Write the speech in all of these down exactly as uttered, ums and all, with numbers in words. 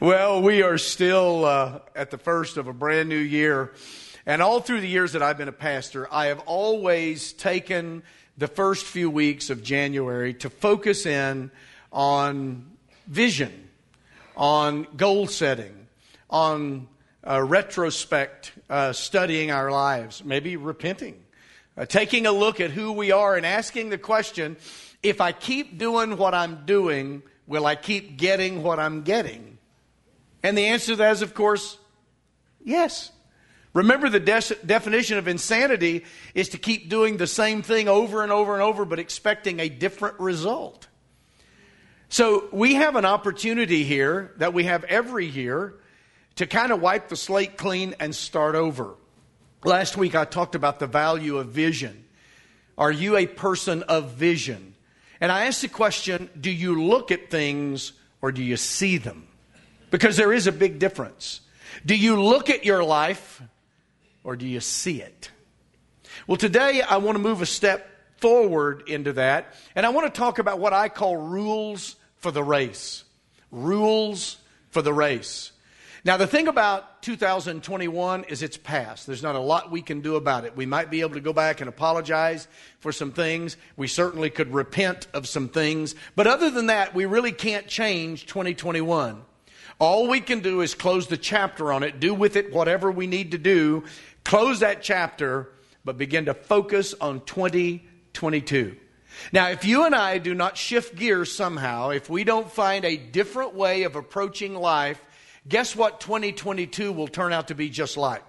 Well, we are still uh, at the first of a brand new year. And all through the years that I've been a pastor, I have always taken the first few weeks of January to focus in on vision, on goal setting, on uh, retrospect, uh, studying our lives, maybe repenting, uh, taking a look at who we are and asking the question, if I keep doing what I'm doing, will I keep getting what I'm getting? And the answer to that is, of course, yes. Remember, the de- definition of insanity is to keep doing the same thing over and over and over, but expecting a different result. So we have an opportunity here that we have every year to kind of wipe the slate clean and start over. Last week I talked about the value of vision. Are you a person of vision? And I asked the question, do you look at things or do you see them? Because there is a big difference. Do you look at your life or do you see it? Well, today I want to move a step forward into that. And I want to talk about what I call rules for the race. Rules for the race. Now, the thing about two thousand twenty-one is it's past. There's not a lot we can do about it. We might be able to go back and apologize for some things. We certainly could repent of some things. But other than that, we really can't change twenty twenty-one. All we can do is close the chapter on it, do with it whatever we need to do, close that chapter, but begin to focus on twenty twenty-two. Now, if you and I do not shift gears somehow, if we don't find a different way of approaching life, guess what twenty twenty-two will turn out to be just like?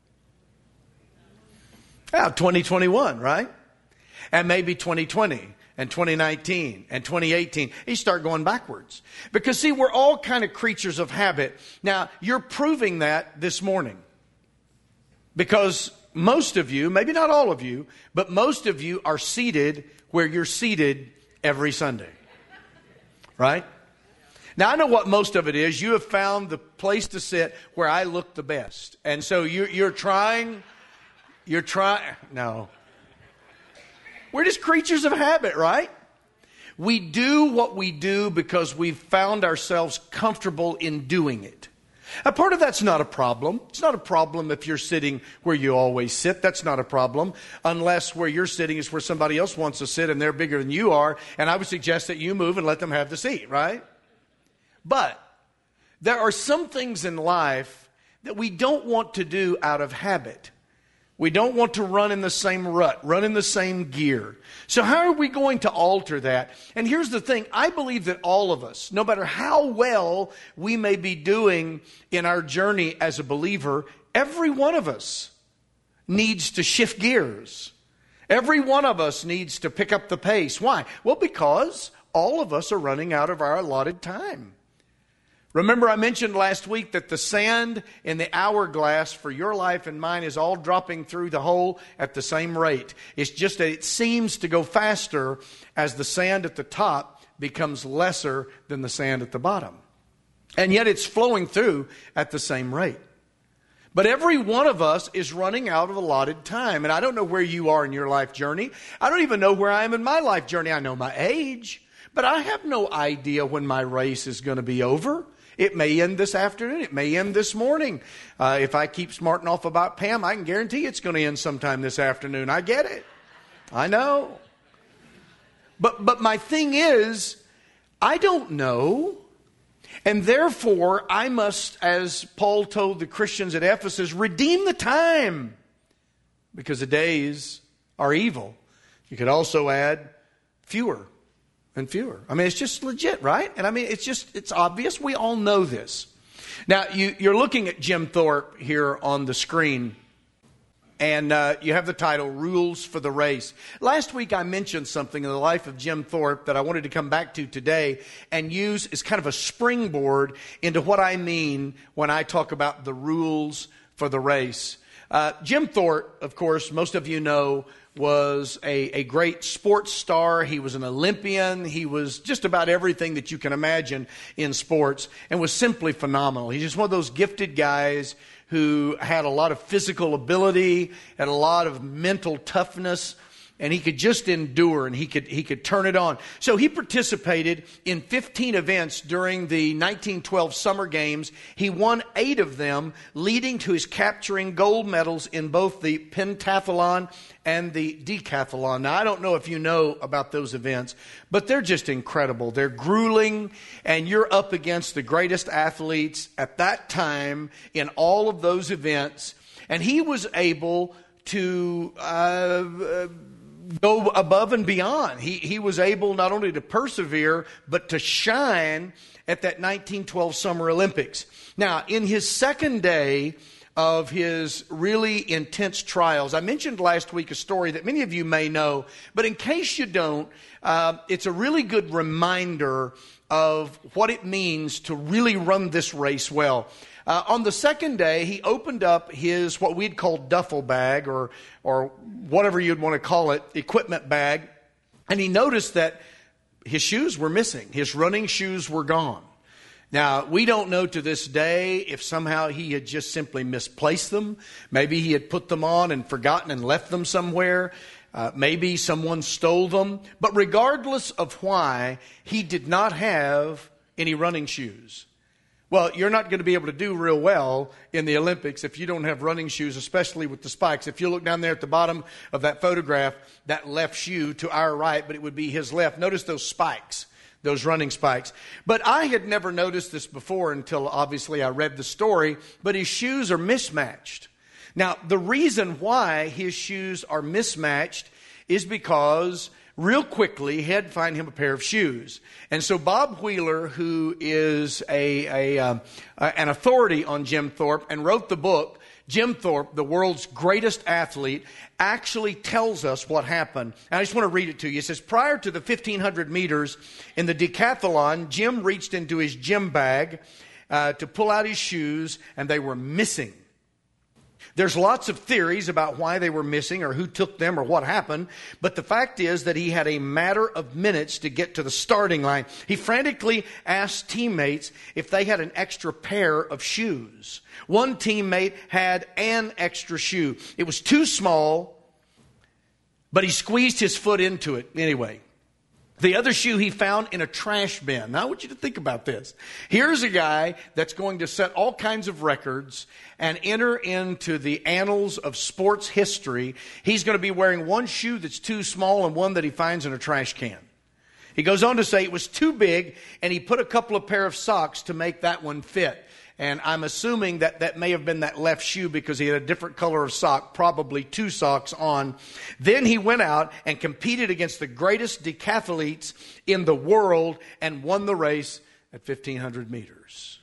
Yeah, twenty twenty-one, right? And maybe twenty twenty. And twenty nineteen and twenty eighteen, you start going backwards. Because see, we're all kind of creatures of habit. Now, you're proving that this morning. Because most of you, maybe not all of you, but most of you are seated where you're seated every Sunday. Right? Now, I know what most of it is. You have found the place to sit where I look the best. And so you're, you're trying, you're trying, no. We're just creatures of habit, right? We do what we do because we've found ourselves comfortable in doing it. A part of that's not a problem. It's not a problem if you're sitting where you always sit. That's not a problem. Unless where you're sitting is where somebody else wants to sit and they're bigger than you are. And I would suggest that you move and let them have the seat, right? But there are some things in life that we don't want to do out of habit. We don't want to run in the same rut, run in the same gear. So how are we going to alter that? And here's the thing. I believe that all of us, no matter how well we may be doing in our journey as a believer, every one of us needs to shift gears. Every one of us needs to pick up the pace. Why? Well, because all of us are running out of our allotted time. Remember, I mentioned last week that the sand in the hourglass for your life and mine is all dropping through the hole at the same rate. It's just that it seems to go faster as the sand at the top becomes lesser than the sand at the bottom. And yet it's flowing through at the same rate. But every one of us is running out of allotted time. And I don't know where you are in your life journey. I don't even know where I am in my life journey. I know my age, but I have no idea when my race is going to be over. It may end this afternoon. It may end this morning. Uh, if I keep smarting off about Pam, I can guarantee it's going to end sometime this afternoon. I get it. I know. But, but my thing is, I don't know. And therefore, I must, as Paul told the Christians at Ephesus, redeem the time. Because the days are evil. You could also add fewer. And fewer. I mean, it's just legit, right? And I mean, it's just, it's obvious. We all know this. Now, you, you're looking at Jim Thorpe here on the screen. And uh, you have the title, Rules for the Race. Last week, I mentioned something in the life of Jim Thorpe that I wanted to come back to today and use as kind of a springboard into what I mean when I talk about the rules for the race. Uh, Jim Thorpe, of course, most of you know, was a, a great sports star. He was an Olympian. He was just about everything that you can imagine in sports and was simply phenomenal. He's just one of those gifted guys who had a lot of physical ability, had a lot of mental toughness, and he could just endure, and he could he could turn it on. So he participated in fifteen events during the nineteen twelve Summer Games. He won eight of them, leading to his capturing gold medals in both the pentathlon and the decathlon. Now, I don't know if you know about those events, but they're just incredible. They're grueling, and you're up against the greatest athletes at that time in all of those events. And he was able to uh, uh, go above and beyond. He he was able not only to persevere, but to shine at that nineteen twelve Summer Olympics. Now, in his second day of his really intense trials, I mentioned last week a story that many of you may know, but in case you don't, uh, it's a really good reminder of what it means to really run this race well. Uh, on the second day, he opened up his, what we'd call duffel bag, or or whatever you'd want to call it, equipment bag, and he noticed that his shoes were missing. His running shoes were gone. Now, we don't know to this day if somehow he had just simply misplaced them. Maybe he had put them on and forgotten and left them somewhere. Uh, maybe someone stole them. But regardless of why, he did not have any running shoes. Well, you're not going to be able to do real well in the Olympics if you don't have running shoes, especially with the spikes. If you look down there at the bottom of that photograph, that left shoe to our right, but it would be his left. Notice those spikes, those running spikes. But I had never noticed this before until obviously I read the story, but his shoes are mismatched. Now, the reason why his shoes are mismatched is because real quickly, he had to find him a pair of shoes. And so Bob Wheeler, who is a, a um, uh, an authority on Jim Thorpe and wrote the book, Jim Thorpe, the world's greatest athlete, actually tells us what happened. And I just want to read it to you. It says, prior to the fifteen hundred meters in the decathlon, Jim reached into his gym bag uh, to pull out his shoes, and they were missing. There's lots of theories about why they were missing or who took them or what happened, but the fact is that he had a matter of minutes to get to the starting line. He frantically asked teammates if they had an extra pair of shoes. One teammate had an extra shoe. It was too small, but he squeezed his foot into it anyway. The other shoe he found in a trash bin. Now I want you to think about this. Here's a guy that's going to set all kinds of records and enter into the annals of sports history. He's going to be wearing one shoe that's too small and one that he finds in a trash can. He goes on to say it was too big, and he put a couple of pair of socks to make that one fit. And I'm assuming that that may have been that left shoe because he had a different color of sock, probably two socks on. Then he went out and competed against the greatest decathletes in the world and won the race at fifteen hundred meters.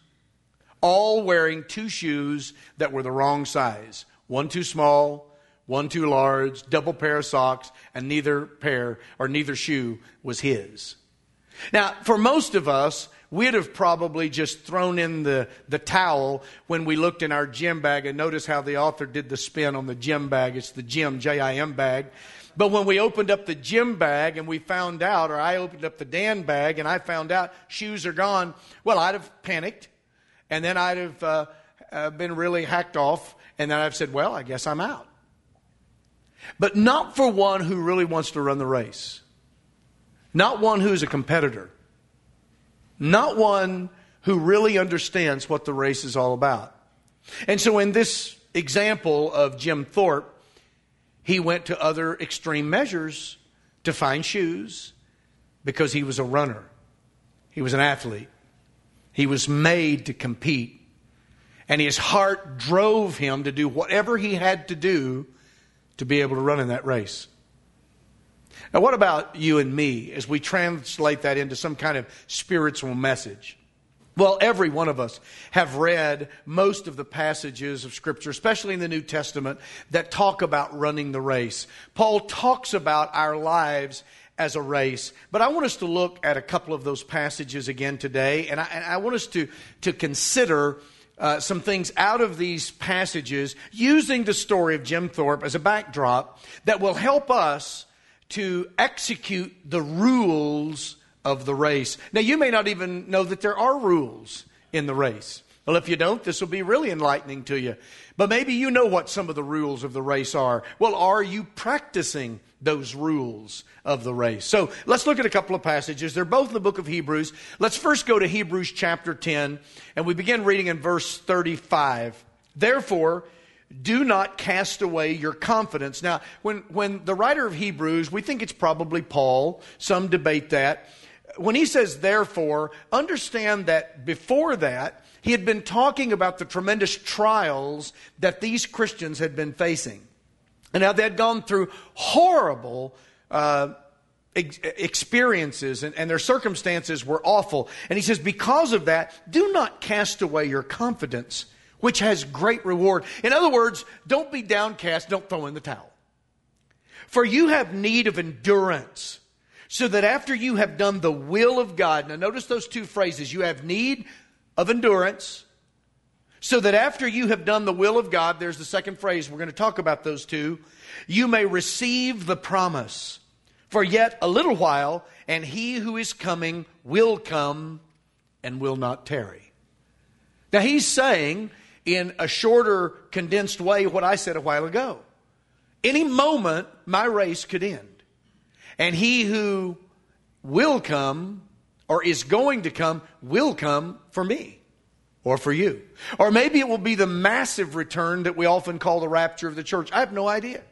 All wearing two shoes that were the wrong size. One too small, one too large, double pair of socks, and neither pair or neither shoe was his. Now, for most of us, we'd have probably just thrown in the, the towel when we looked in our gym bag, and notice how the author did the spin on the gym bag. It's the gym, J I M bag. But when we opened up the gym bag and we found out, or I opened up the Dan bag and I found out shoes are gone, well, I'd have panicked, and then I'd have uh, uh, been really hacked off, and then I've said, well, I guess I'm out. But not for one who really wants to run the race. Not one who's a competitor. Not one who really understands what the race is all about. And so in this example of Jim Thorpe, he went to other extreme measures to find shoes because he was a runner. He was an athlete. He was made to compete. And his heart drove him to do whatever he had to do to be able to run in that race. Now, what about you and me as we translate that into some kind of spiritual message? Well, every one of us have read most of the passages of Scripture, especially in the New Testament, that talk about running the race. Paul talks about our lives as a race. But I want us to look at a couple of those passages again today, and I, and I want us to, to consider uh, some things out of these passages using the story of Jim Thorpe as a backdrop that will help us to execute the rules of the race. Now, you may not even know that there are rules in the race. Well, if you don't, this will be really enlightening to you. But maybe you know what some of the rules of the race are. Well, are you practicing those rules of the race? So let's look at a couple of passages. They're both in the book of Hebrews. Let's first go to Hebrews chapter ten, and we begin reading in verse thirty-five. Therefore, do not cast away your confidence. Now, when, when the writer of Hebrews, we think it's probably Paul. Some debate that. When he says therefore, understand that before that, he had been talking about the tremendous trials that these Christians had been facing. And now they had gone through horrible uh, ex- experiences, and, and their circumstances were awful. And he says, because of that, do not cast away your confidence, which has great reward. In other words, don't be downcast, don't throw in the towel. For you have need of endurance, so that after you have done the will of God, now notice those two phrases, you have need of endurance, so that after you have done the will of God, there's the second phrase, we're going to talk about those two, you may receive the promise. For yet a little while, and he who is coming will come and will not tarry. Now he's saying, in a shorter, condensed way, what I said a while ago. Any moment, my race could end. And he who will come, or is going to come, will come for me, or for you. Or maybe it will be the massive return that we often call the rapture of the church. I have no idea.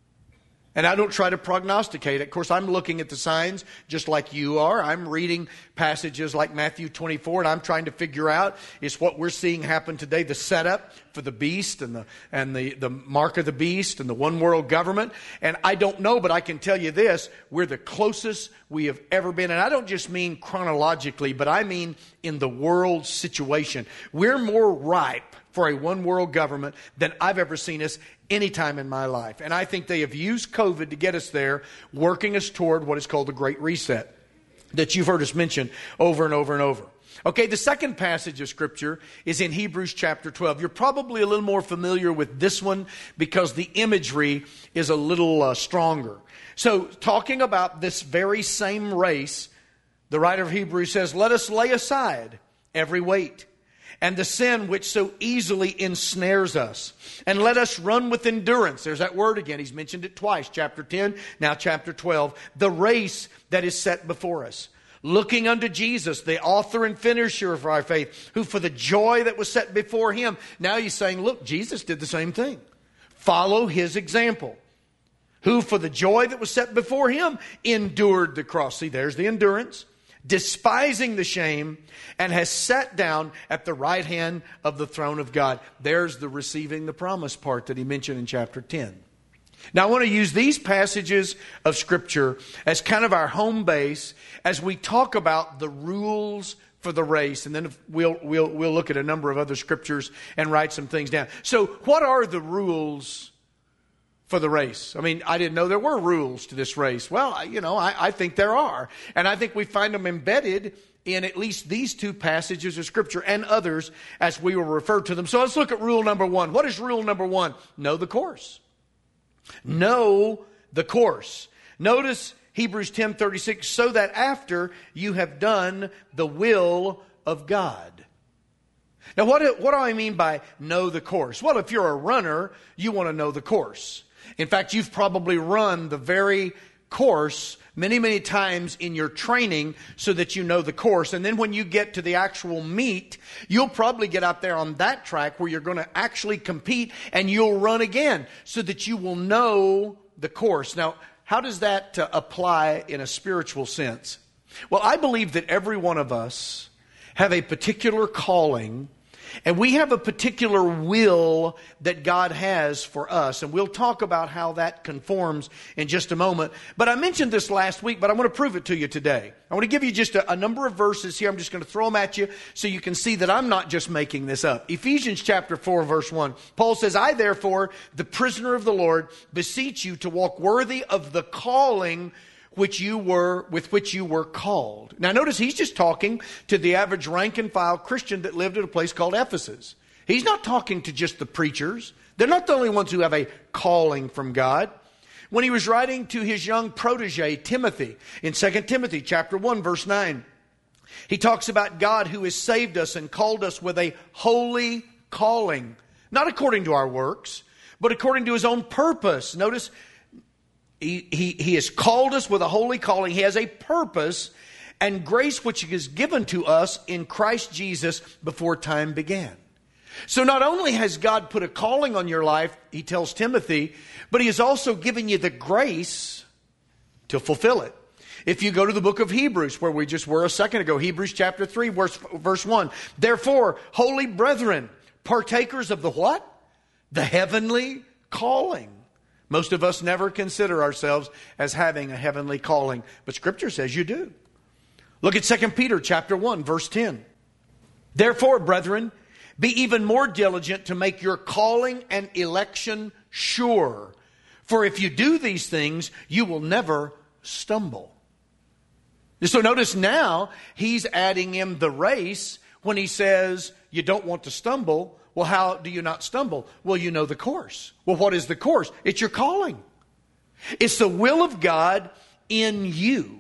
And I don't try to prognosticate it. Of course, I'm looking at the signs just like you are. I'm reading passages like Matthew twenty-four, and I'm trying to figure out, is what we're seeing happen today the setup for the beast and the and the, the mark of the beast and the one world government? And I don't know, but I can tell you this, we're the closest we have ever been. And I don't just mean chronologically, but I mean in the world situation. We're more ripe for a one world government than I've ever seen us any time in my life. And I think they have used COVID to get us there, working us toward what is called the Great Reset that you've heard us mention over and over and over. Okay, the second passage of Scripture is in Hebrews chapter twelve. You're probably a little more familiar with this one because the imagery is a little uh, stronger. So, talking about this very same race, the writer of Hebrews says, let us lay aside every weight and the sin which so easily ensnares us. And let us run with endurance. There's that word again. He's mentioned it twice. Chapter ten, now chapter twelve. The race that is set before us. Looking unto Jesus, the author and finisher of our faith, who for the joy that was set before him. Now he's saying, look, Jesus did the same thing. Follow his example. Who for the joy that was set before him endured the cross. See, there's the endurance. Despising the shame, and has sat down at the right hand of the throne of God. There's the receiving the promise part that he mentioned in chapter ten. Now I want to use these passages of Scripture as kind of our home base as we talk about the rules for the race, and then we'll, we'll, we'll look at a number of other Scriptures and write some things down. So what are the rules for the race? I mean, I didn't know there were rules to this race. Well, you know, I, I think there are. And I think we find them embedded in at least these two passages of Scripture and others as we will refer to them. So let's look at rule number one. What is rule number one? Know the course. Know the course. Notice Hebrews ten thirty-six, so that after you have done the will of God. Now, what do, what do I mean by know the course? Well, if you're a runner, you want to know the course. In fact, you've probably run the very course many, many times in your training so that you know the course. And then when you get to the actual meet, you'll probably get out there on that track where you're going to actually compete, and you'll run again so that you will know the course. Now, how does that uh, apply in a spiritual sense? Well, I believe that every one of us have a particular calling, and we have a particular will that God has for us. And we'll talk about how that conforms in just a moment. But I mentioned this last week, but I want to prove it to you today. I want to give you just a, a number of verses here. I'm just going to throw them at you so you can see that I'm not just making this up. Ephesians chapter four, verse one. Paul says, I therefore, the prisoner of the Lord, beseech you to walk worthy of the calling which you were, with which you were called. Now notice he's just talking to the average rank and file Christian that lived at a place called Ephesus. He's not talking to just the preachers. They're not the only ones who have a calling from God. When he was writing to his young protege, Timothy, in Second Timothy chapter one, verse nine, He talks about God who has saved us and called us with a holy calling. Not according to our works, but according to His own purpose. Notice, he, he, he has called us with a holy calling. He has a purpose and grace which is given to us in Christ Jesus before time began. So not only has God put a calling on your life, he tells Timothy, but he has also given you the grace to fulfill it. If you go to the book of Hebrews, where we just were a second ago, Hebrews chapter three, verse, verse one. Therefore, holy brethren, partakers of the what? The heavenly calling. Most of us never consider ourselves as having a heavenly calling, but Scripture says you do. Look at Second Peter chapter one, verse ten. Therefore, brethren, be even more diligent to make your calling and election sure. For if you do these things, you will never stumble. So notice now, he's adding in the race when he says you don't want to stumble. Well, how do you not stumble? Well, you know the course. Well, what is the course? It's your calling. It's the will of God in you.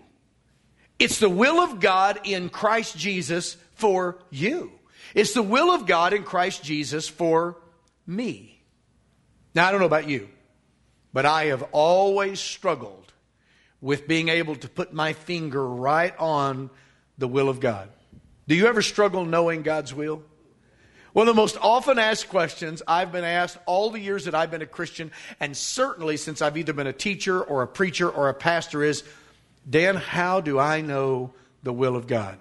It's the will of God in Christ Jesus for you. It's the will of God in Christ Jesus for me. Now, I don't know about you, but I have always struggled with being able to put my finger right on the will of God. Do you ever struggle knowing God's will? One of the most often asked questions I've been asked all the years that I've been a Christian, and certainly since I've either been a teacher or a preacher or a pastor, is, Dan, how do I know the will of God?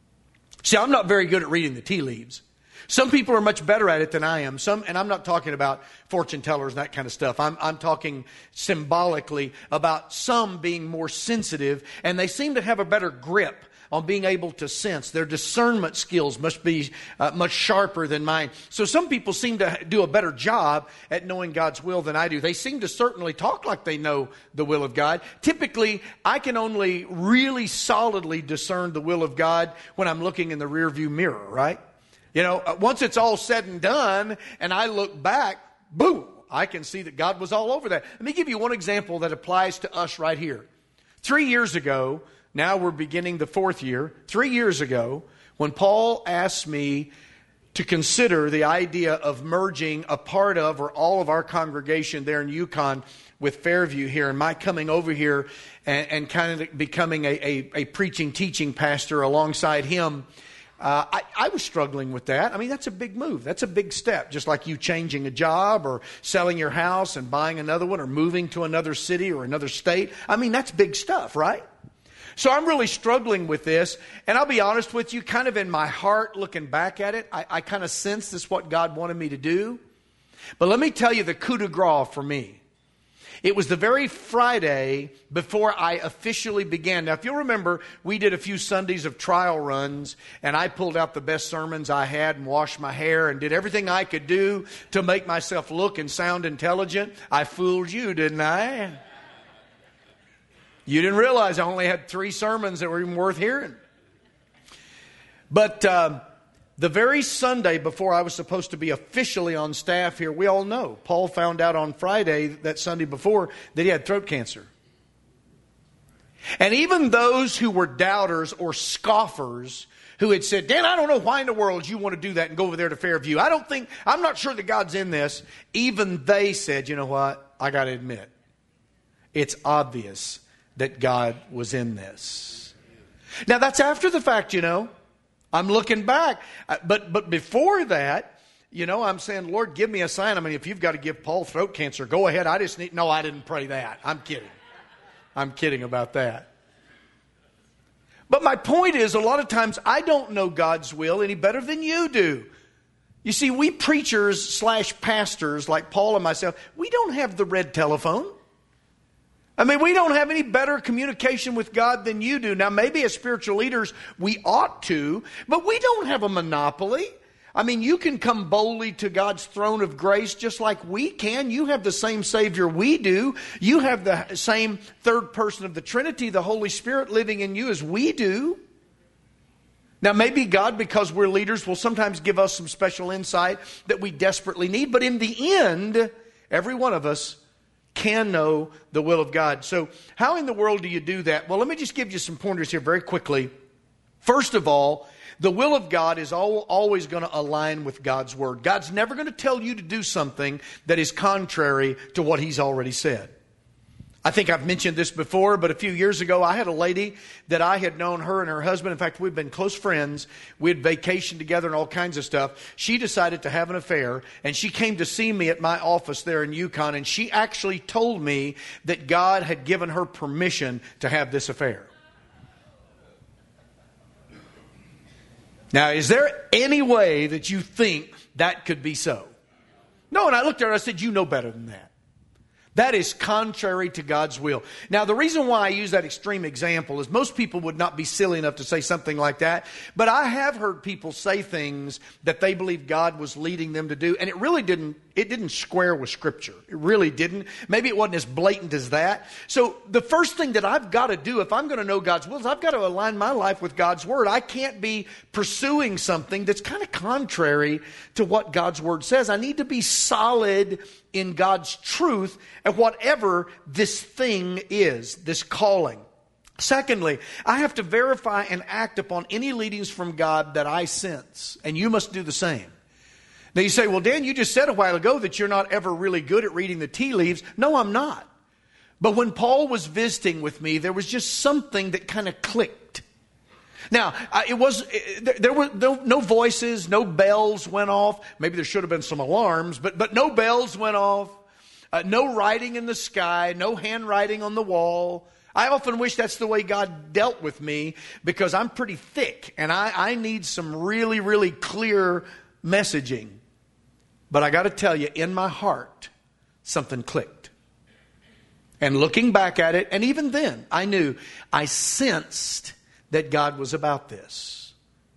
See, I'm not very good at reading the tea leaves. Some people are much better at it than I am. Some, and I'm not talking about fortune tellers and that kind of stuff. I'm, I'm talking symbolically about some being more sensitive, and they seem to have a better grip on being able to sense. Their discernment skills must be uh, much sharper than mine. So some people seem to do a better job at knowing God's will than I do. They seem to certainly talk like they know the will of God. Typically, I can only really solidly discern the will of God when I'm looking in the rearview mirror, right? You know, once it's all said and done and I look back, boom, I can see that God was all over that. Let me give you one example that applies to us right here. Three years ago, now we're beginning the fourth year. Three years ago, when Paul asked me to consider the idea of merging a part of or all of our congregation there in Yukon with Fairview here, and my coming over here and, and kind of becoming a, a, a preaching, teaching pastor alongside him, Uh, I, I was struggling with that. I mean, that's a big move. That's a big step. Just like you changing a job or selling your house and buying another one or moving to another city or another state. I mean, that's big stuff, right? So I'm really struggling with this. And I'll be honest with you, kind of in my heart, looking back at it, I, I kind of sense this is what God wanted me to do. But let me tell you the coup de grace for me. It was the very Friday before I officially began. Now, if you'll remember, we did a few Sundays of trial runs, and I pulled out the best sermons I had and washed my hair and did everything I could do to make myself look and sound intelligent. I fooled you, didn't I? You didn't realize I only had three sermons that were even worth hearing. But uh, the very Sunday before I was supposed to be officially on staff here, we all know, Paul found out on Friday, that Sunday before, that he had throat cancer. And even those who were doubters or scoffers who had said, Dan, I don't know why in the world you want to do that and go over there to Fairview. I don't think, I'm not sure that God's in this. Even they said, you know what? I got to admit, it's obvious that God was in this. Now that's after the fact, you know. I'm looking back. But but before that, you know, I'm saying, Lord, give me a sign. I mean, if you've got to give Paul throat cancer, go ahead. I just need... No, I didn't pray that. I'm kidding. I'm kidding about that. But my point is, a lot of times I don't know God's will any better than you do. You see, we preachers slash pastors like Paul and myself, we don't have the red telephone. I mean, we don't have any better communication with God than you do. Now, maybe as spiritual leaders, we ought to, but we don't have a monopoly. I mean, you can come boldly to God's throne of grace just like we can. You have the same Savior we do. You have the same third person of the Trinity, the Holy Spirit, living in you as we do. Now, maybe God, because we're leaders, will sometimes give us some special insight that we desperately need. But in the end, every one of us can know the will of God. So how in the world do you do that? Well, let me just give you some pointers here very quickly. First of all, the will of God is al- always going to align with God's Word. God's never going to tell you to do something that is contrary to what He's already said. I think I've mentioned this before, but a few years ago, I had a lady that I had known, her and her husband. In fact, we've been close friends. We had vacationed together and all kinds of stuff. She decided to have an affair, and she came to see me at my office there in Yukon, and she actually told me that God had given her permission to have this affair. Now, is there any way that you think that could be so? No, and I looked at her and I said, you know better than that. That is contrary to God's will. Now, the reason why I use that extreme example is most people would not be silly enough to say something like that. But I have heard people say things that they believe God was leading them to do, and it really didn't, it didn't square with Scripture. It really didn't. Maybe it wasn't as blatant as that. So the first thing that I've got to do if I'm going to know God's will is I've got to align my life with God's Word. I can't be pursuing something that's kind of contrary to what God's Word says. I need to be solid in God's truth and whatever this thing is, this calling. Secondly, I have to verify and act upon any leadings from God that I sense, and you must do the same. Now you say, well, Dan, you just said a while ago that you're not ever really good at reading the tea leaves. No, I'm not. But when Paul was visiting with me, there was just something that kind of clicked. Now, uh, it was there, there were no, no voices, no bells went off. Maybe there should have been some alarms, but but no bells went off. Uh, no writing in the sky, no handwriting on the wall. I often wish that's the way God dealt with me because I'm pretty thick and I, I need some really, really clear messaging. But I got to tell you, in my heart, something clicked. And looking back at it, and even then, I knew, I sensed that God was about this.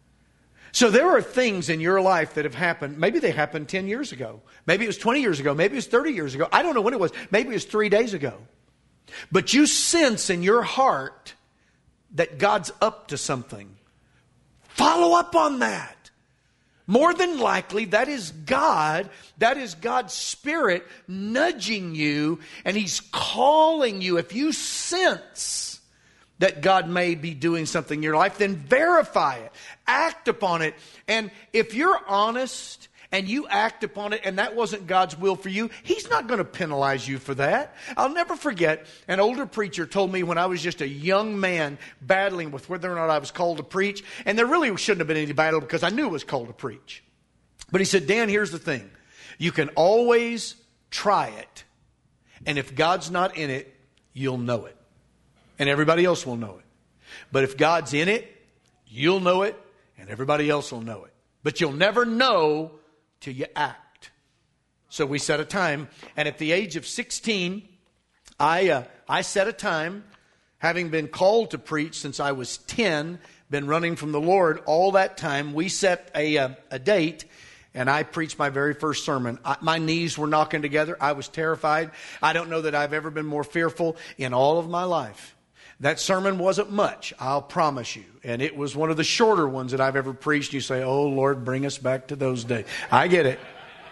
So there are things in your life that have happened. Maybe they happened ten years ago. Maybe it was twenty years ago. Maybe it was thirty years ago. I don't know when it was. Maybe it was three days ago. But you sense in your heart that God's up to something. Follow up on that. More than likely, that is God. That is God's Spirit nudging you, and He's calling you. If you sense that God may be doing something in your life, then verify it. Act upon it. And if you're honest and you act upon it and that wasn't God's will for you, He's not going to penalize you for that. I'll never forget, an older preacher told me when I was just a young man battling with whether or not I was called to preach. And there really shouldn't have been any battle because I knew it was called to preach. But he said, Dan, here's the thing. You can always try it. And if God's not in it, you'll know it. And everybody else will know it. But if God's in it, you'll know it, and everybody else will know it. But you'll never know till you act. So we set a time, and at the age of sixteen, I uh, I set a time, having been called to preach since I was ten, been running from the Lord all that time. We set a uh, a date. And I preached my very first sermon. I, my knees were knocking together. I was terrified. I don't know that I've ever been more fearful in all of my life. That sermon wasn't much, I'll promise you. And it was one of the shorter ones that I've ever preached. You say, oh, Lord, bring us back to those days. I get it.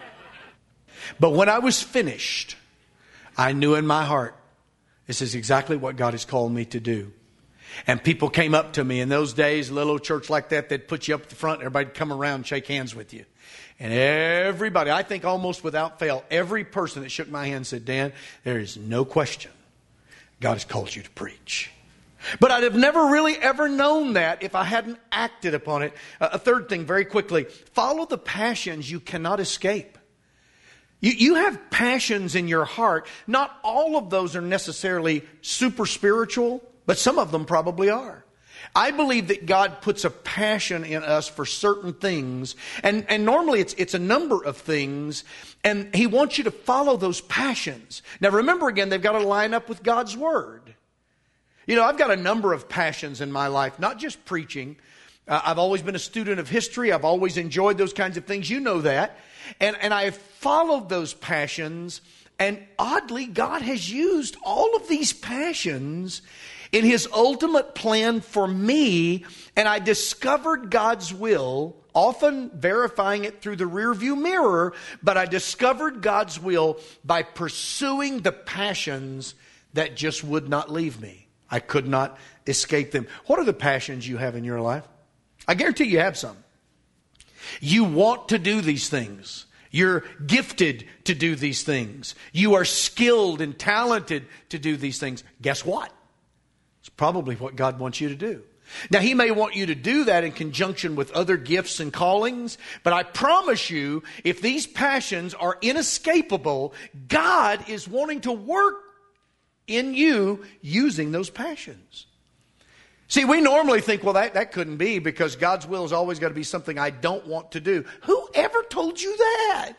But when I was finished, I knew in my heart, this is exactly what God has called me to do. And people came up to me in those days, a little church like that, they'd put you up at the front, everybody'd come around and shake hands with you. And everybody, I think almost without fail, every person that shook my hand said, Dan, there is no question God has called you to preach. But I'd have never really ever known that if I hadn't acted upon it. Uh, a third thing, very quickly, follow the passions you cannot escape. You, you have passions in your heart. Not all of those are necessarily super spiritual, but some of them probably are. I believe that God puts a passion in us for certain things. And, and normally it's, it's a number of things. And He wants you to follow those passions. Now remember again, they've got to line up with God's Word. You know, I've got a number of passions in my life, not just preaching. Uh, I've always been a student of history. I've always enjoyed those kinds of things. You know that. And, and I've followed those passions. And oddly, God has used all of these passions in His ultimate plan for me, and I discovered God's will, often verifying it through the rearview mirror, but I discovered God's will by pursuing the passions that just would not leave me. I could not escape them. What are the passions you have in your life? I guarantee you have some. You want to do these things. You're gifted to do these things. You are skilled and talented to do these things. Guess what? It's probably what God wants you to do. Now, He may want you to do that in conjunction with other gifts and callings, but I promise you, if these passions are inescapable, God is wanting to work in you using those passions. See, we normally think, well, that, that couldn't be because God's will has always got to be something I don't want to do. Who ever told you that?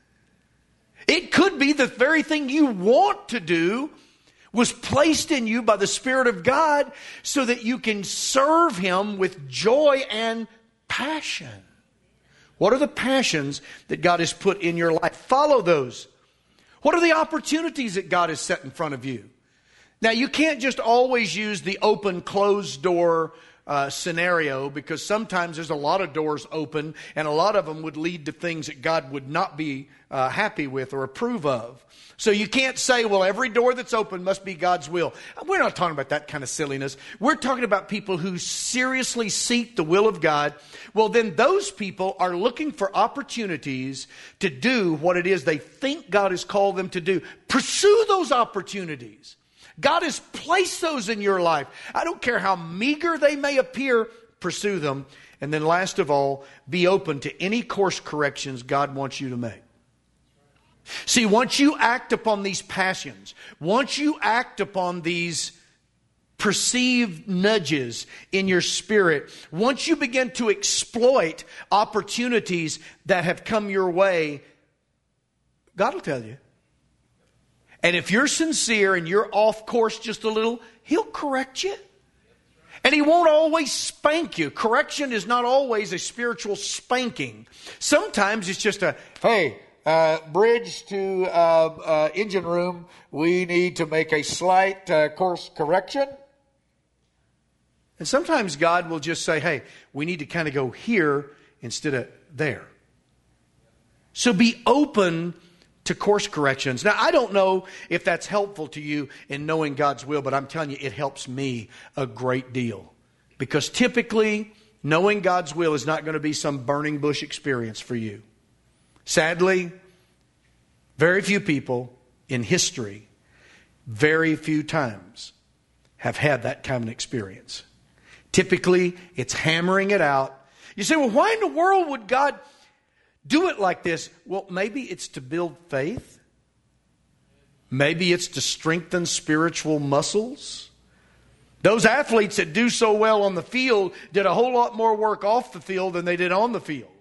It could be the very thing you want to do was placed in you by the Spirit of God so that you can serve Him with joy and passion. What are the passions that God has put in your life? Follow those. What are the opportunities that God has set in front of you? Now, you can't just always use the open, closed door uh, scenario, because sometimes there's a lot of doors open and a lot of them would lead to things that God would not be uh, happy with or approve of. So you can't say, well, every door that's open must be God's will. We're not talking about that kind of silliness. We're talking about people who seriously seek the will of God. Well, then those people are looking for opportunities to do what it is they think God has called them to do. Pursue those opportunities. God has placed those in your life. I don't care how meager they may appear, pursue them. And then last of all, be open to any course corrections God wants you to make. See, once you act upon these passions, once you act upon these perceived nudges in your spirit, once you begin to exploit opportunities that have come your way, God will tell you. And if you're sincere and you're off course just a little, He'll correct you. And He won't always spank you. Correction is not always a spiritual spanking. Sometimes it's just a, hey, uh, bridge to uh, uh, engine room, we need to make a slight uh, course correction. And sometimes God will just say, hey, we need to kind of go here instead of there. So be open to course corrections. Now, I don't know if that's helpful to you in knowing God's will, but I'm telling you, it helps me a great deal. Because typically, knowing God's will is not going to be some burning bush experience for you. Sadly, very few people in history, very few times, have had that kind of experience. Typically, it's hammering it out. You say, well, why in the world would God do it like this? Well, maybe it's to build faith. Maybe it's to strengthen spiritual muscles. Those athletes that do so well on the field did a whole lot more work off the field than they did on the field.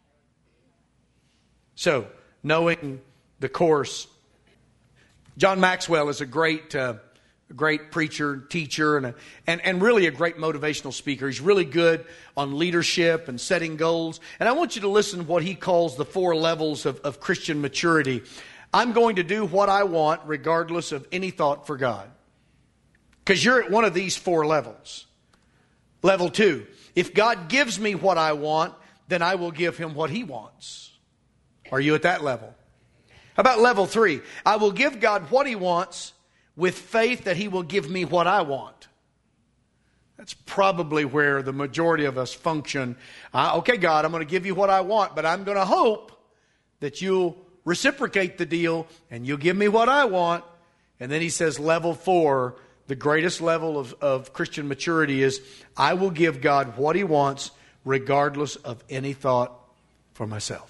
So, knowing the course. John Maxwell is a great uh, great preacher, teacher, and, a, and, and really a great motivational speaker. He's really good on leadership and setting goals. And I want you to listen to what he calls the four levels of, of Christian maturity. I'm going to do what I want regardless of any thought for God. Because you're at one of these four levels. Level two, if God gives me what I want, then I will give Him what He wants. Are you at that level? How about level three? I will give God what He wants with faith that He will give me what I want. That's probably where the majority of us function. Uh, okay, God, I'm going to give you what I want, but I'm going to hope that you'll reciprocate the deal and you'll give me what I want. And then He says level four, the greatest level of, of Christian maturity is, I will give God what He wants regardless of any thought for myself.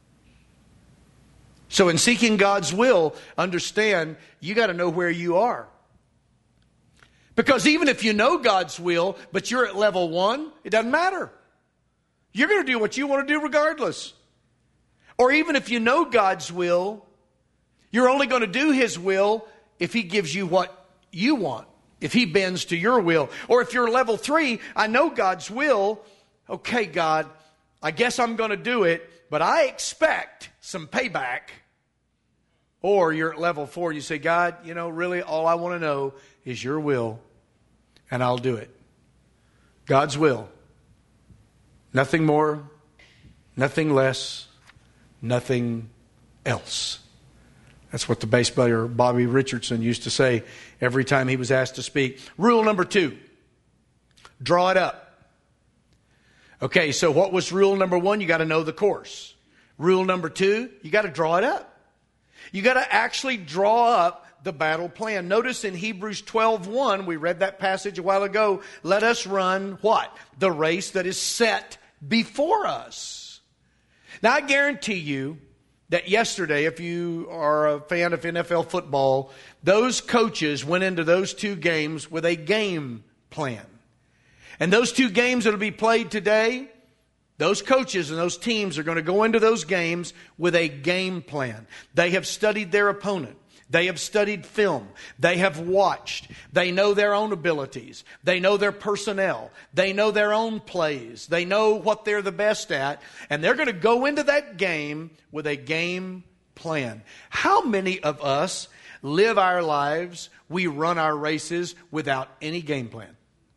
So in seeking God's will, understand you got to know where you are. Because even if you know God's will, but you're at level one, it doesn't matter. You're going to do what you want to do regardless. Or even if you know God's will, you're only going to do His will if He gives you what you want. If He bends to your will. Or if you're level three, I know God's will. Okay, God, I guess I'm going to do it, but I expect some payback. Or you're at level four and you say, God, you know, really all I want to know is your will, and I'll do it. God's will. Nothing more, nothing less, nothing else. That's what the bass player Bobby Richardson used to say every time he was asked to speak. Rule number two, draw it up. Okay, so what was rule number one? You got to know the course. Rule number two, you got to draw it up. You got to actually draw up the battle plan. Notice in Hebrews twelve one, we read that passage a while ago. Let us run what? The race that is set before us. Now, I guarantee you that yesterday, if you are a fan of N F L football, those coaches went into those two games with a game plan. And those two games that will be played today, those coaches and those teams are going to go into those games with a game plan. They have studied their opponent. They have studied film. They have watched. They know their own abilities. They know their personnel. They know their own plays. They know what they're the best at. And they're going to go into that game with a game plan. How many of us live our lives, we run our races without any game plan?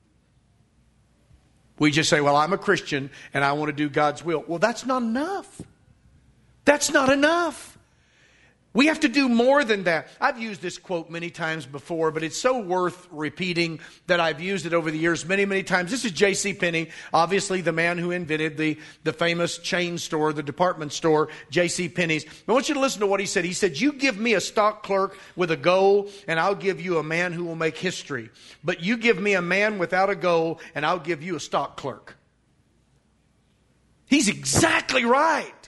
We just say, well, I'm a Christian and I want to do God's will. Well, that's not enough. That's not enough. We have to do more than that. I've used this quote many times before, but it's so worth repeating that I've used it over the years many, many times. This is J C Penney, obviously the man who invented the, the famous chain store, the department store, J C Penney's. I want you to listen to what he said. He said, you give me a stock clerk with a goal, and I'll give you a man who will make history. But you give me a man without a goal, and I'll give you a stock clerk. He's exactly right.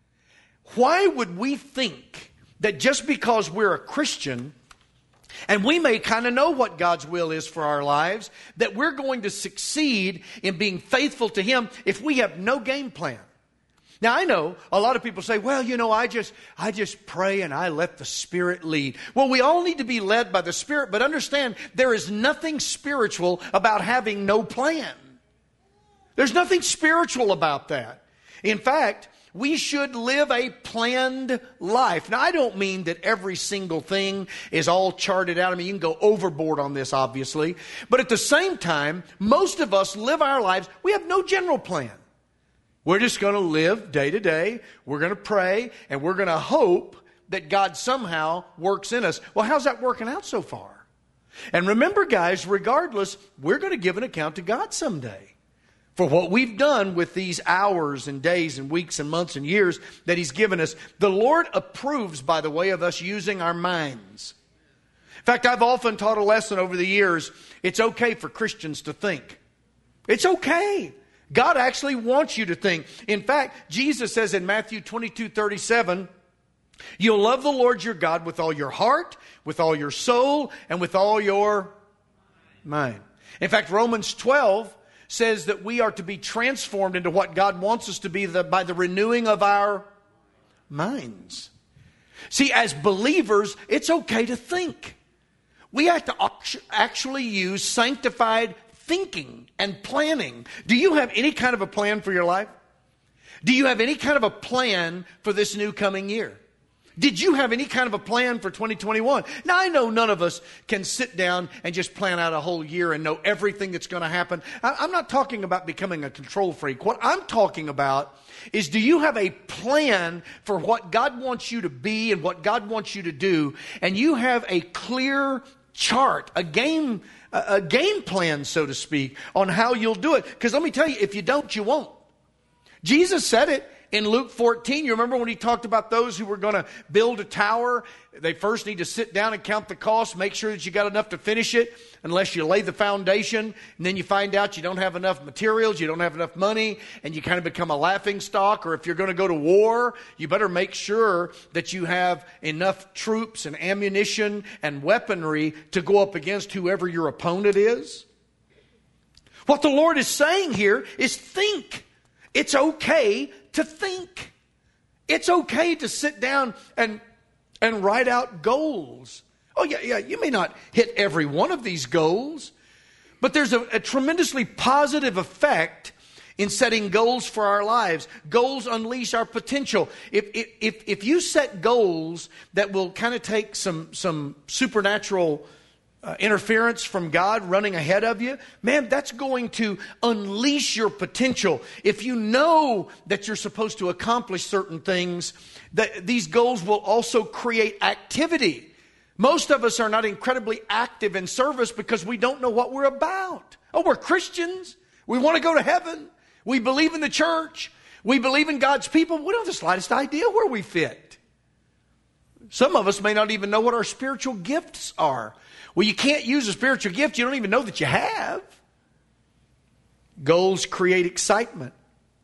Why would we think that just because we're a Christian, and we may kind of know what God's will is for our lives, that we're going to succeed in being faithful to Him if we have no game plan? Now, I know a lot of people say, well, you know, I just, I just pray and I let the Spirit lead. Well, we all need to be led by the Spirit, but understand there is nothing spiritual about having no plan. There's nothing spiritual about that. In fact, we should live a planned life. Now, I don't mean that every single thing is all charted out. I mean, you can go overboard on this, obviously. But at the same time, most of us live our lives, we have no general plan. We're just going to live day to day. We're going to pray, and we're going to hope that God somehow works in us. Well, how's that working out so far? And remember, guys, regardless, we're going to give an account to God someday for what we've done with these hours and days and weeks and months and years that He's given us. The Lord approves, by the way, of us using our minds. In fact, I've often taught a lesson over the years. It's okay for Christians to think. It's okay. God actually wants you to think. In fact, Jesus says in Matthew twenty-two thirty-seven, you'll love the Lord your God with all your heart, with all your soul, and with all your mind. In fact, Romans twelve says that we are to be transformed into what God wants us to be the, by the renewing of our minds. See, as believers, it's okay to think. We have to actually use sanctified thinking and planning. Do you have any kind of a plan for your life? Do you have any kind of a plan for this new coming year? Did you have any kind of a plan for twenty twenty-one? Now, I know none of us can sit down and just plan out a whole year and know everything that's going to happen. I'm not talking about becoming a control freak. What I'm talking about is, do you have a plan for what God wants you to be and what God wants you to do? And you have a clear chart, a game, a game plan, so to speak, on how you'll do it. Because let me tell you, if you don't, you won't. Jesus said it. In Luke fourteen, you remember when He talked about those who were going to build a tower? They first need to sit down and count the cost, make sure that you got enough to finish it, unless you lay the foundation, and then you find out you don't have enough materials, you don't have enough money, and you kind of become a laughing stock. Or if you're going to go to war, you better make sure that you have enough troops and ammunition and weaponry to go up against whoever your opponent is. What the Lord is saying here is think. It's okay to think. It's okay to sit down and and write out goals. Oh, yeah, yeah, you may not hit every one of these goals, but there's a, a tremendously positive effect in setting goals for our lives. Goals unleash our potential. If if if you set goals that will kind of take some some supernatural Uh, interference from God running ahead of you, man, that's going to unleash your potential. If you know that you're supposed to accomplish certain things, that these goals will also create activity. Most of us are not incredibly active in service because we don't know what we're about. Oh, we're Christians. We want to go to heaven. We believe in the church. We believe in God's people. We don't have the slightest idea where we fit. Some of us may not even know what our spiritual gifts are. Well, you can't use a spiritual gift you don't even know that you have. Goals create excitement.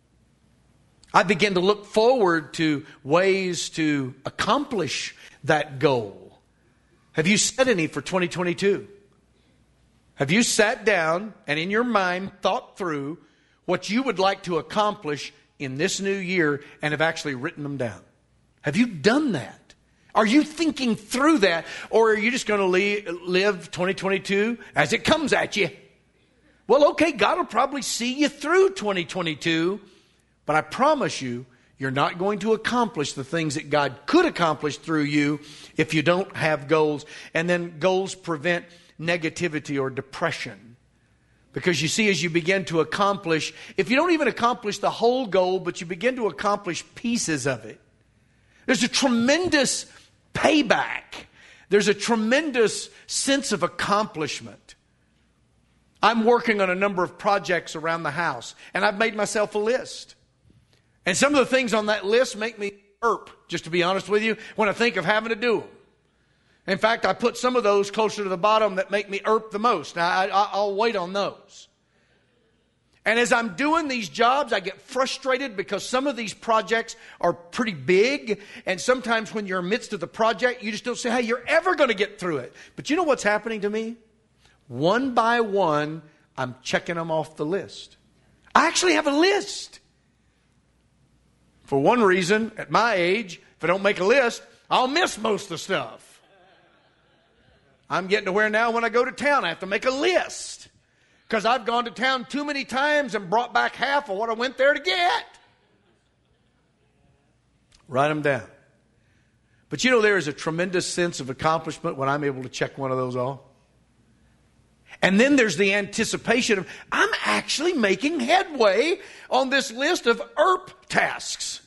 I begin to look forward to ways to accomplish that goal. Have you set any for twenty twenty-two? Have you sat down and in your mind thought through what you would like to accomplish in this new year and have actually written them down? Have you done that? Are you thinking through that? Or are you just going to live twenty twenty-two as it comes at you? Well, okay, God will probably see you through twenty twenty-two, but I promise you, you're not going to accomplish the things that God could accomplish through you if you don't have goals. And then goals prevent negativity or depression. Because you see, as you begin to accomplish, if you don't even accomplish the whole goal, but you begin to accomplish pieces of it, there's a tremendous payback. There's a tremendous sense of accomplishment. I'm working on a number of projects around the house, and I've made myself a list. And some of the things on that list make me irp, just to be honest with you, when I think of having to do them. In fact, I put some of those closer to the bottom that make me irp the most. Now, I, I, I'll wait on those. And as I'm doing these jobs, I get frustrated because some of these projects are pretty big. And sometimes when you're in the midst of the project, you just don't say, hey, you're ever going to get through it. But you know what's happening to me? One by one, I'm checking them off the list. I actually have a list. For one reason, at my age, if I don't make a list, I'll miss most of the stuff. I'm getting to where now when I go to town, I have to make a list. Because I've gone to town too many times and brought back half of what I went there to get. Write them down. But you know, there is a tremendous sense of accomplishment when I'm able to check one of those off. And then there's the anticipation of, I'm actually making headway on this list of IRP tasks.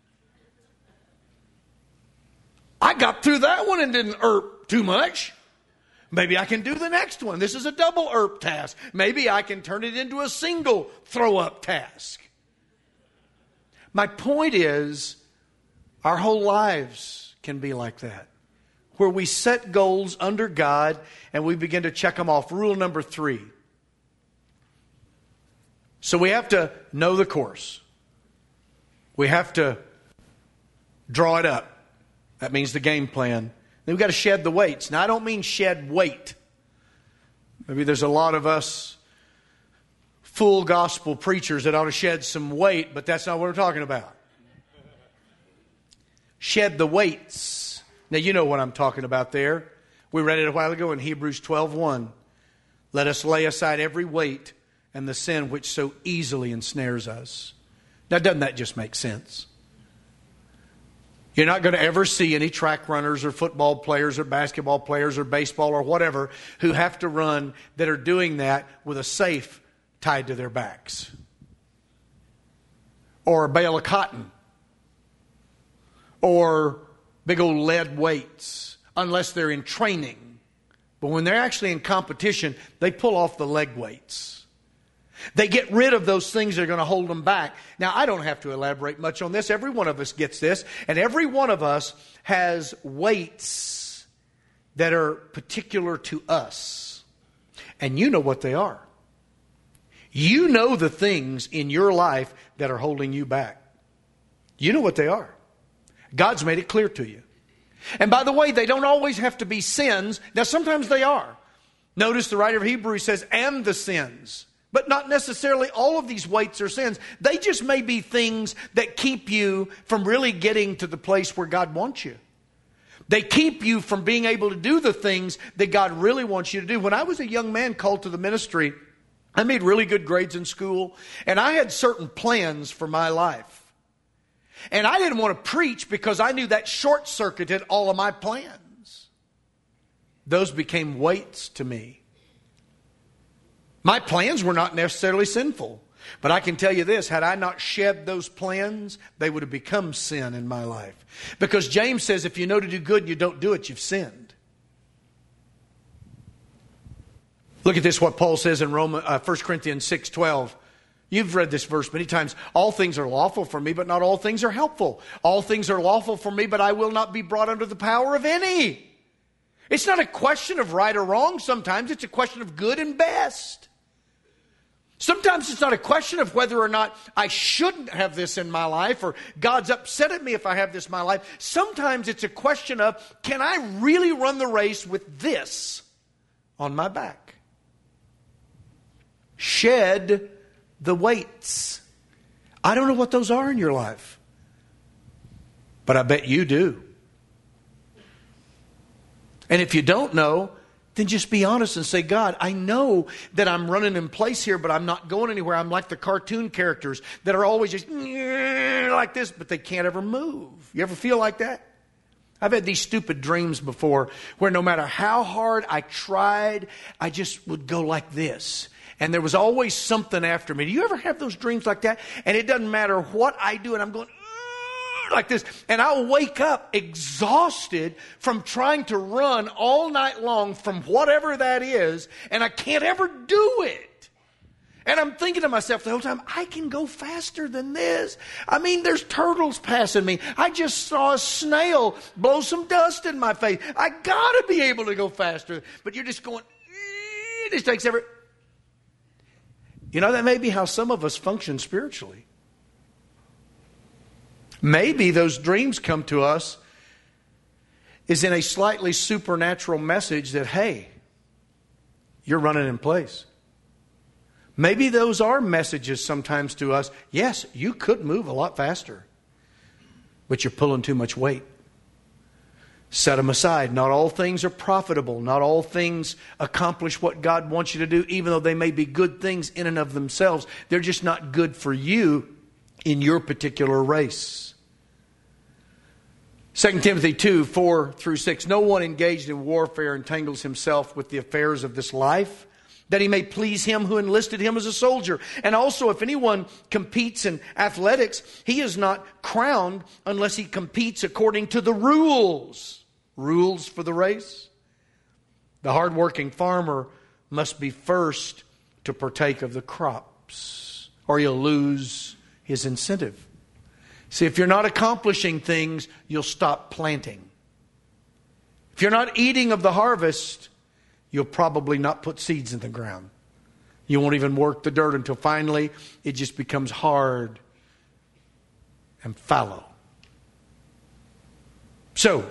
I got through that one and didn't IRP too much. Maybe I can do the next one. This is a double IRP task. Maybe I can turn it into a single throw-up task. My point is, our whole lives can be like that, where we set goals under God and we begin to check them off. Rule number three. So we have to know the course. We have to draw it up. That means the game plan. Then we've got to shed the weights. Now, I don't mean shed weight. Maybe there's a lot of us full gospel preachers that ought to shed some weight, but that's not what we're talking about. Shed the weights. Now, you know what I'm talking about there. We read it a while ago in Hebrews twelve one. Let us lay aside every weight and the sin which so easily ensnares us. Now, doesn't that just make sense? You're not going to ever see any track runners or football players or basketball players or baseball or whatever who have to run that are doing that with a safe tied to their backs. Or a bale of cotton. Or big old lead weights, unless they're in training. But when they're actually in competition, they pull off the leg weights. They get rid of those things that are going to hold them back. Now, I don't have to elaborate much on this. Every one of us gets this. And every one of us has weights that are particular to us. And you know what they are. You know the things in your life that are holding you back. You know what they are. God's made it clear to you. And by the way, they don't always have to be sins. Now, sometimes they are. Notice the writer of Hebrews says, and the sins. But not necessarily all of these weights are sins. They just may be things that keep you from really getting to the place where God wants you. They keep you from being able to do the things that God really wants you to do. When I was a young man called to the ministry, I made really good grades in school, and I had certain plans for my life. And I didn't want to preach because I knew that short-circuited all of my plans. Those became weights to me. My plans were not necessarily sinful. But I can tell you this, had I not shed those plans, they would have become sin in my life. Because James says if you know to do good and you don't do it, you've sinned. Look at this, what Paul says in Roman, uh, First Corinthians six twelve. You've read this verse many times. All things are lawful for me, but not all things are helpful. All things are lawful for me, but I will not be brought under the power of any. It's not a question of right or wrong sometimes. It's a question of good and best. Sometimes it's not a question of whether or not I shouldn't have this in my life or God's upset at me if I have this in my life. Sometimes it's a question of, can I really run the race with this on my back? Shed the weights. I don't know what those are in your life, but I bet you do. And if you don't know, then just be honest and say, God, I know that I'm running in place here, but I'm not going anywhere. I'm like the cartoon characters that are always just like this, but they can't ever move. You ever feel like that? I've had these stupid dreams before where no matter how hard I tried, I just would go like this. And there was always something after me. Do you ever have those dreams like that? And it doesn't matter what I do, and I'm going like this. And I'll wake up exhausted from trying to run all night long from whatever that is, and I can't ever do it. And I'm thinking to myself the whole time, I can go faster than this. I mean, there's turtles passing me. I just saw a snail blow some dust in my face. I got to be able to go faster. But you're just going, it just takes every... You know, that may be how some of us function spiritually. Maybe those dreams come to us is in a slightly supernatural message that, hey, you're running in place. Maybe those are messages sometimes to us. Yes, you could move a lot faster, but you're pulling too much weight. Set them aside. Not all things are profitable. Not all things accomplish what God wants you to do, even though they may be good things in and of themselves. They're just not good for you in your particular race. Second Timothy two, four through six. No one engaged in warfare entangles himself with the affairs of this life, that he may please him who enlisted him as a soldier. And also, if anyone competes in athletics, he is not crowned unless he competes according to the rules. Rules for the race. The hardworking farmer must be first to partake of the crops, or he'll lose his incentive. See, if you're not accomplishing things, you'll stop planting. If you're not eating of the harvest, you'll probably not put seeds in the ground. You won't even work the dirt until finally it just becomes hard and fallow. So,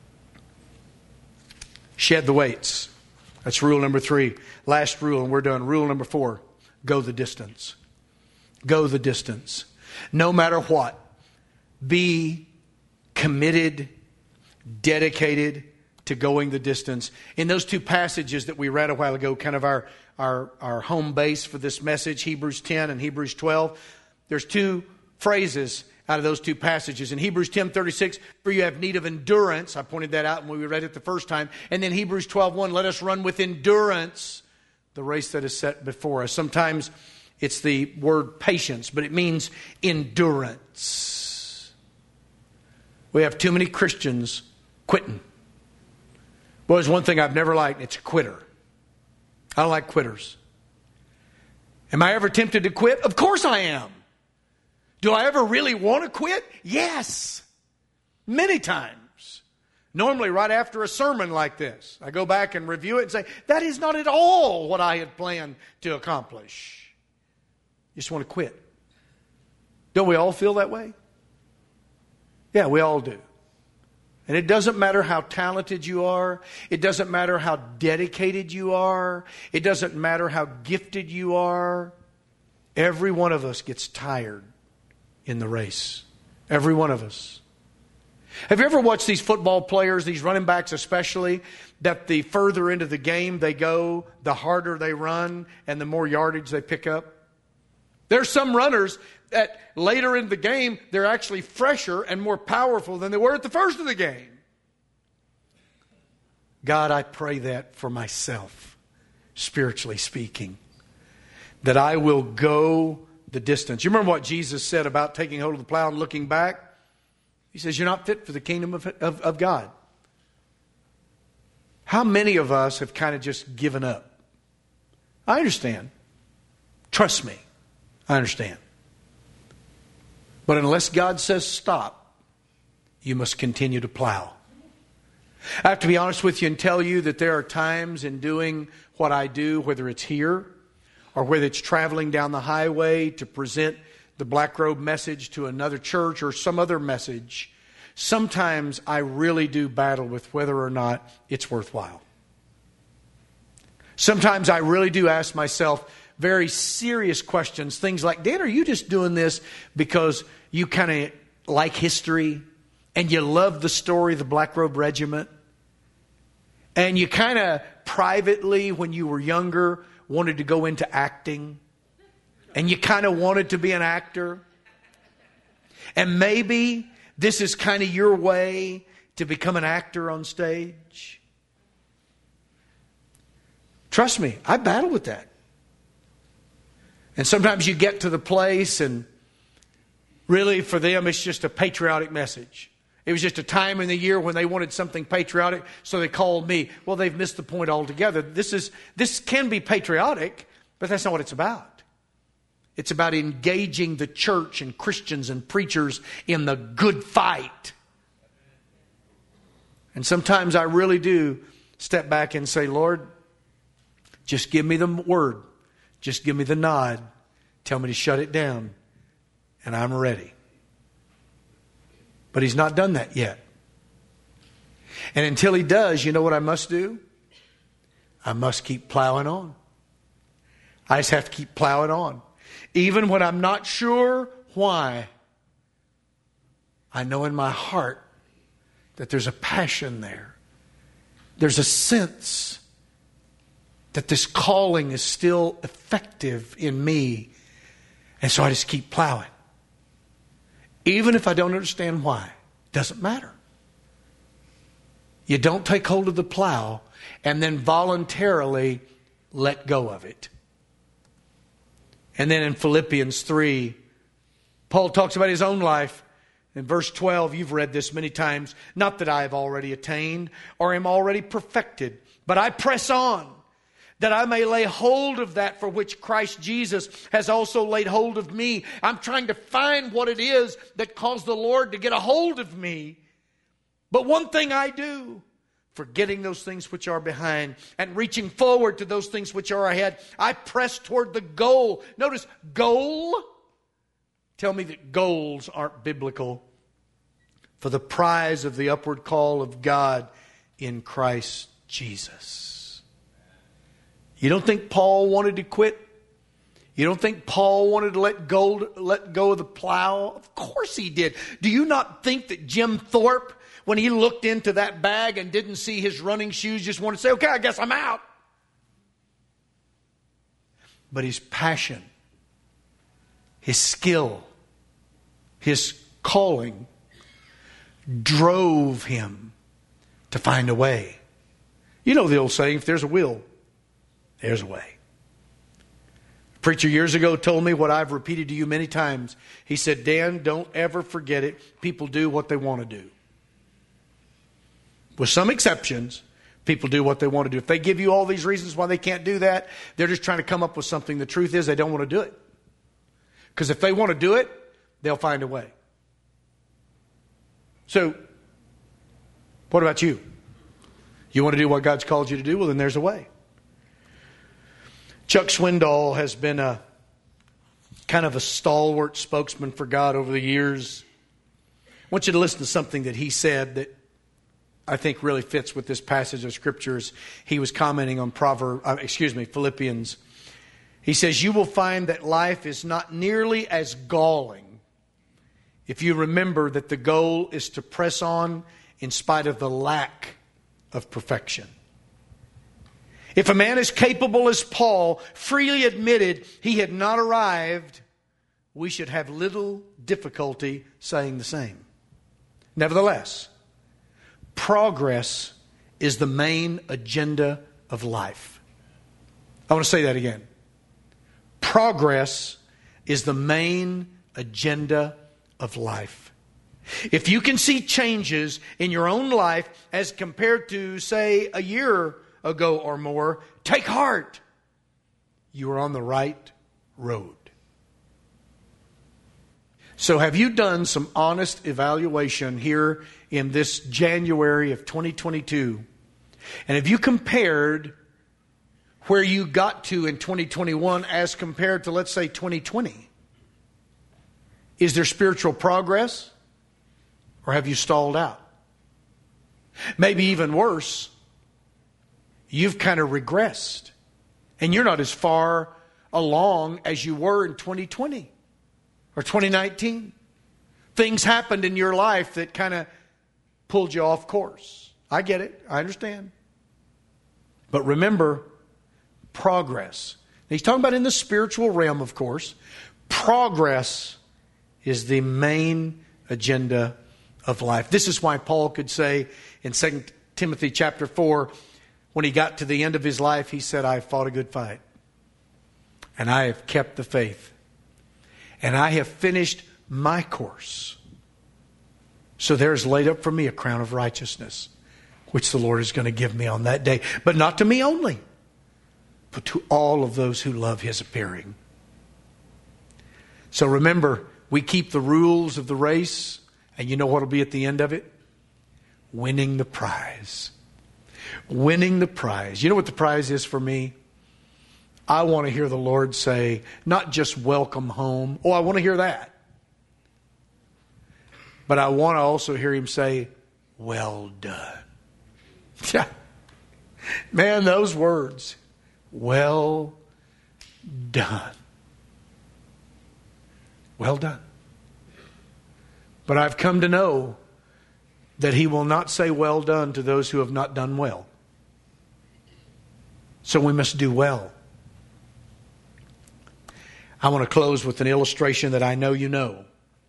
shed the weights. That's rule number three. Last rule, and we're done. Rule number four, go the distance. Go the distance. No matter what, be committed, dedicated to going the distance. In those two passages that we read a while ago, kind of our, our, our home base for this message, Hebrews ten and Hebrews twelve, there's two phrases out of those two passages. In Hebrews ten thirty-six, for you have need of endurance. I pointed that out when we read it the first time. And then Hebrews twelve one, let us run with endurance the race that is set before us. Sometimes it's the word patience, but it means endurance. We have too many Christians quitting. Well, there's one thing I've never liked. It's a quitter. I don't like quitters. Am I ever tempted to quit? Of course I am. Do I ever really want to quit? Yes. Many times. Normally right after a sermon like this, I go back and review it and say, that is not at all what I had planned to accomplish. You just want to quit. Don't we all feel that way? Yeah, we all do. And it doesn't matter how talented you are. It doesn't matter how dedicated you are. It doesn't matter how gifted you are. Every one of us gets tired in the race. Every one of us. Have you ever watched these football players, these running backs especially, that the further into the game they go, the harder they run and the more yardage they pick up? There's some runners that later in the game, they're actually fresher and more powerful than they were at the first of the game. God, I pray that for myself, spiritually speaking, that I will go the distance. You remember what Jesus said about taking hold of the plow and looking back? He says, you're not fit for the kingdom of, of, of God. How many of us have kind of just given up? I understand. Trust me. I understand. But unless God says stop, you must continue to plow. I have to be honest with you and tell you that there are times in doing what I do, whether it's here or whether it's traveling down the highway to present the Black Robe message to another church or some other message, sometimes I really do battle with whether or not it's worthwhile. Sometimes I really do ask myself very serious questions. Things like, Dan, are you just doing this because you kind of like history and you love the story of the Black Robe Regiment? And you kind of privately, when you were younger, wanted to go into acting? And you kind of wanted to be an actor? And maybe this is kind of your way to become an actor on stage? Trust me, I battle with that. And sometimes you get to the place and really for them it's just a patriotic message. It was just a time in the year when they wanted something patriotic, so they called me. Well, they've missed the point altogether. This is this can be patriotic, but that's not what it's about. It's about engaging the church and Christians and preachers in the good fight. And sometimes I really do step back and say, Lord, just give me the word. Just give me the nod. Tell me to shut it down. And I'm ready. But He's not done that yet. And until He does, you know what I must do? I must keep plowing on. I just have to keep plowing on. Even when I'm not sure why, I know in my heart that there's a passion there. There's a sense that this calling is still effective in me. And so I just keep plowing. Even if I don't understand why. Doesn't matter. You don't take hold of the plow and then voluntarily let go of it. And then in Philippians three, Paul talks about his own life. In verse twelve, you've read this many times. Not that I have already attained or am already perfected, but I press on, that I may lay hold of that for which Christ Jesus has also laid hold of me. I'm trying to find what it is that caused the Lord to get a hold of me. But one thing I do, forgetting those things which are behind and reaching forward to those things which are ahead, I press toward the goal. Notice, goal. Tell me that goals aren't biblical. For the prize of the upward call of God in Christ Jesus. You don't think Paul wanted to quit? You don't think Paul wanted to let go, let go of the plow? Of course he did. Do you not think that Jim Thorpe, when he looked into that bag and didn't see his running shoes, just wanted to say, okay, I guess I'm out? But his passion, his skill, his calling drove him to find a way. You know the old saying, if there's a will, there's a way. A preacher years ago told me what I've repeated to you many times. He said, Dan, don't ever forget it. People do what they want to do. With some exceptions, people do what they want to do. If they give you all these reasons why they can't do that, they're just trying to come up with something. The truth is they don't want to do it. Because if they want to do it, they'll find a way. So, what about you? You want to do what God's called you to do? Well, then there's a way. Chuck Swindoll has been a kind of a stalwart spokesman for God over the years. I want you to listen to something that he said that I think really fits with this passage of scriptures. He was commenting on Proverbs, uh, excuse me, Philippians. He says, you will find that life is not nearly as galling if you remember that the goal is to press on in spite of the lack of perfection. If a man as capable as Paul freely admitted he had not arrived, we should have little difficulty saying the same. Nevertheless, progress is the main agenda of life. I want to say that again. Progress is the main agenda of life. If you can see changes in your own life as compared to, say, a year ago or more, take heart. You are on the right road. So have you done some honest evaluation here in this January of twenty twenty-two? And have you compared where you got to in twenty twenty-one as compared to, let's say, twenty twenty? Is there spiritual progress? Or have you stalled out? Maybe even worse, you've kind of regressed. And you're not as far along as you were in twenty twenty or twenty nineteen. Things happened in your life that kind of pulled you off course. I get it. I understand. But remember, progress. Now, he's talking about in the spiritual realm, of course. Progress is the main agenda of life. This is why Paul could say in Second Timothy chapter four, when he got to the end of his life, he said, I have fought a good fight. And I have kept the faith. And I have finished my course. So there's laid up for me a crown of righteousness, which the Lord is going to give me on that day. But not to me only, but to all of those who love His appearing. So remember, we keep the rules of the race. And you know what will be at the end of it? Winning the prize. Winning the prize. You know what the prize is for me? I want to hear the Lord say, not just welcome home. Oh, I want to hear that. But I want to also hear Him say, well done. Yeah. Man, those words. Well done. Well done. But I've come to know that He will not say well done to those who have not done well. So we must do well. I want to close with an illustration that I know you know.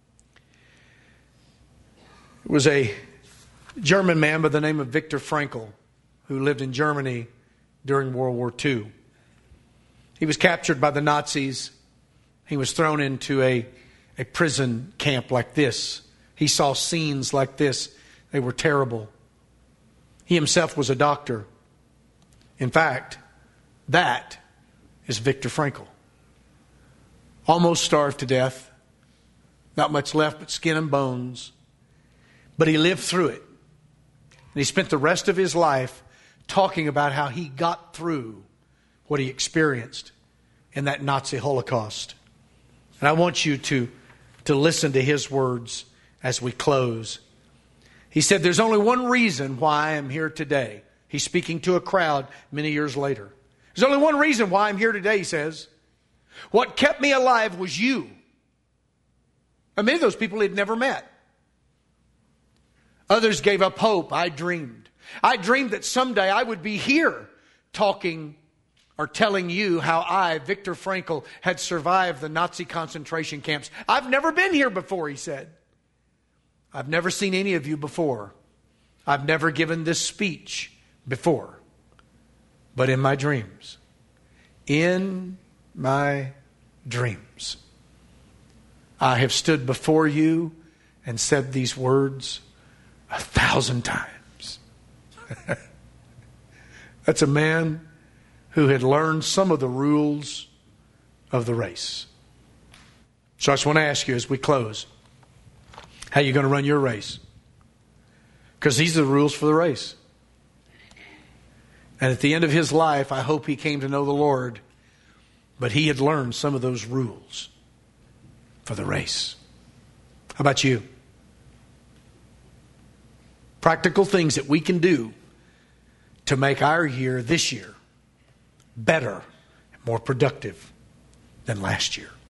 It was a German man by the name of Viktor Frankl who lived in Germany during World War Two. He was captured by the Nazis. He was thrown into a, a prison camp like this. He saw scenes like this. They were terrible. He himself was a doctor. In fact, that is Viktor Frankl. Almost starved to death. Not much left but skin and bones. But he lived through it. And he spent the rest of his life talking about how he got through what he experienced in that Nazi Holocaust. And I want you to, to listen to his words as we close. He said, there's only one reason why I am here today. He's speaking to a crowd many years later. There's only one reason why I'm here today, he says. What kept me alive was you. And many of those people he'd never met. Others gave up hope. I dreamed. I dreamed that someday I would be here talking or telling you how I, Viktor Frankl, had survived the Nazi concentration camps. I've never been here before, he said. I've never seen any of you before. I've never given this speech before. But in my dreams, in my dreams, I have stood before you and said these words a thousand times. That's a man who had learned some of the rules of the race. So I just want to ask you as we close, how are you going to run your race? Because these are the rules for the race. And at the end of his life, I hope he came to know the Lord, but he had learned some of those rules for the race. How about you? Practical things that we can do to make our year, this year, better and more productive than last year.